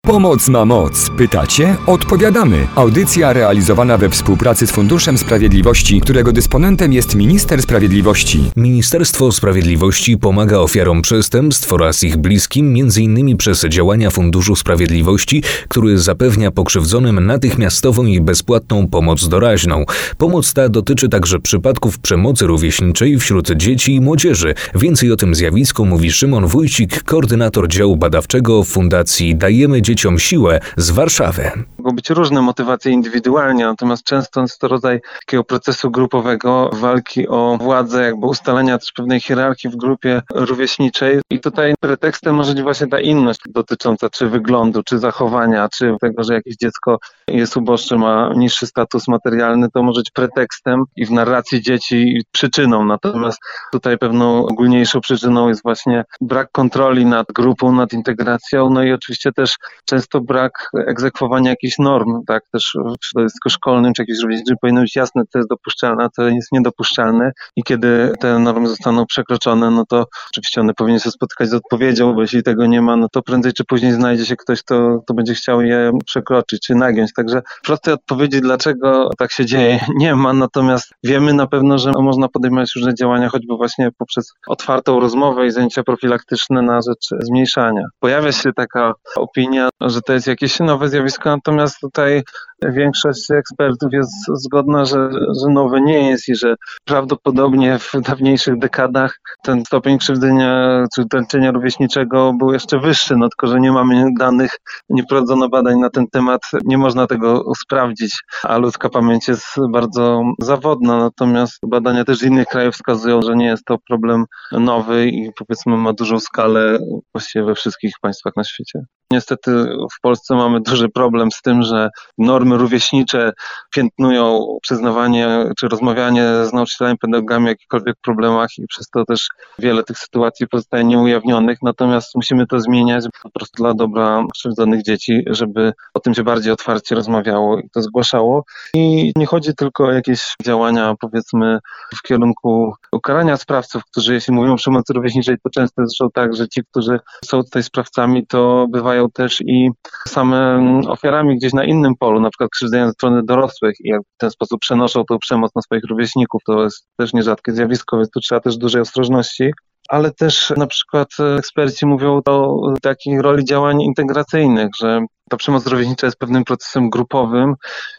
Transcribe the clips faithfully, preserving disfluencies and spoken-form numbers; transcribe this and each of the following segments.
Pomoc ma moc. Pytacie? Odpowiadamy. Audycja realizowana we współpracy z Funduszem Sprawiedliwości, którego dysponentem jest Minister Sprawiedliwości. Ministerstwo Sprawiedliwości pomaga ofiarom przestępstw oraz ich bliskim między innymi przez działania Funduszu Sprawiedliwości, który zapewnia pokrzywdzonym natychmiastową i bezpłatną pomoc doraźną. Pomoc ta dotyczy także przypadków przemocy rówieśniczej wśród dzieci i młodzieży. Więcej o tym zjawisku mówi Szymon Wójcik, koordynator działu badawczego Fundacji Dajemy Dzieciom Siłę z Warszawy. Mogą być różne motywacje indywidualnie, natomiast często jest to rodzaj takiego procesu grupowego, walki o władzę, jakby ustalenia też pewnej hierarchii w grupie rówieśniczej. I tutaj pretekstem może być właśnie ta inność dotycząca czy wyglądu, czy zachowania, czy tego, że jakieś dziecko jest uboższe, ma niższy status materialny, to może być pretekstem i w narracji dzieci przyczyną. Natomiast tutaj pewną ogólniejszą przyczyną jest właśnie brak kontroli nad grupą, nad integracją, no i oczywiście też często brak egzekwowania jakichś norm, tak, też w środowisku szkolnym, czy jakieś rówieśnicze powinno być jasne, co jest dopuszczalne, a co jest niedopuszczalne i kiedy te normy zostaną przekroczone, no to oczywiście one powinny się spotkać z odpowiedzią, bo jeśli tego nie ma, no to prędzej czy później znajdzie się ktoś, kto, kto będzie chciał je przekroczyć, czy nagiąć. Także prostej odpowiedzi, dlaczego tak się dzieje, nie ma, natomiast wiemy na pewno, że można podejmować różne działania, choćby właśnie poprzez otwartą rozmowę i zajęcia profilaktyczne na rzecz zmniejszania. Pojawia się taka opinia, że to jest jakieś nowe zjawisko, natomiast tutaj większość ekspertów jest zgodna, że, że nowe nie jest i że prawdopodobnie w dawniejszych dekadach ten stopień krzywdzenia czy dręczenia rówieśniczego był jeszcze wyższy, no tylko, że nie mamy danych, nie prowadzono badań na ten temat, nie można tego sprawdzić, a ludzka pamięć jest bardzo zawodna, natomiast badania też z innych krajów wskazują, że nie jest to problem nowy i powiedzmy ma dużą skalę właściwie we wszystkich państwach na świecie. Niestety w Polsce mamy duży problem z tym, że normy rówieśnicze piętnują przyznawanie czy rozmawianie z nauczycielami, pedagogami o jakichkolwiek problemach i przez to też wiele tych sytuacji pozostaje nieujawnionych. Natomiast musimy to zmieniać po prostu dla dobra krzywdzonych dzieci, żeby o tym się bardziej otwarcie rozmawiało i to zgłaszało. I nie chodzi tylko o jakieś działania, powiedzmy, w kierunku ukarania sprawców, którzy jeśli mówią o przemocy rówieśniczej, to często zresztą tak, że ci, którzy są tutaj sprawcami, to bywają też i same ofiarami gdzieś na innym polu, na przykład krzywdzenia ze strony dorosłych i jak w ten sposób przenoszą tą przemoc na swoich rówieśników. To jest też nierzadkie zjawisko, więc tu trzeba też dużej ostrożności. Ale też na przykład eksperci mówią o takiej roli działań integracyjnych, że ta przemoc rówieśnicza jest pewnym procesem grupowym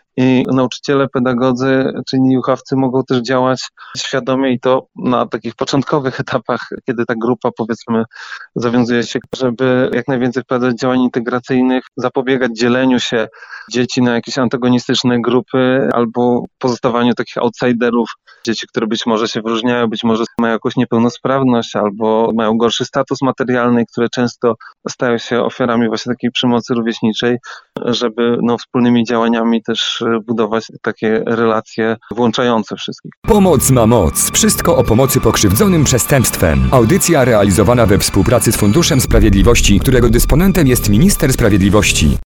i nauczyciele, pedagodzy czy inni uchowcy mogą też działać świadomie i to na takich początkowych etapach, kiedy ta grupa powiedzmy zawiązuje się, żeby jak najwięcej wprowadzać działań integracyjnych, zapobiegać dzieleniu się dzieci na jakieś antagonistyczne grupy albo pozostawaniu takich outsiderów, dzieci, które być może się wyróżniają, być może mają jakąś niepełnosprawność albo mają gorszy status materialny, które często stają się ofiarami właśnie takiej przemocy rówieśniczej, żeby no, wspólnymi działaniami też budować takie relacje włączające wszystkich. Pomoc ma moc. Wszystko o pomocy pokrzywdzonym przestępstwem. Audycja realizowana we współpracy z Funduszem Sprawiedliwości, którego dysponentem jest Minister Sprawiedliwości.